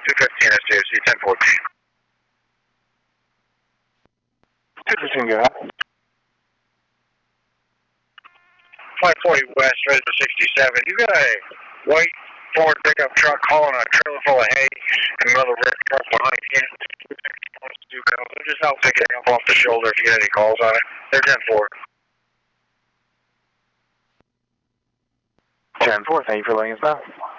215 SJC 1014. 215, go ahead. 540 West, ready for 67. You got a white Ford pickup truck hauling a trailer full of hay and another red truck behind you. Just out picking it up off the shoulder if you get any calls on it. They're 10-4. 10-4, thank you for letting us know.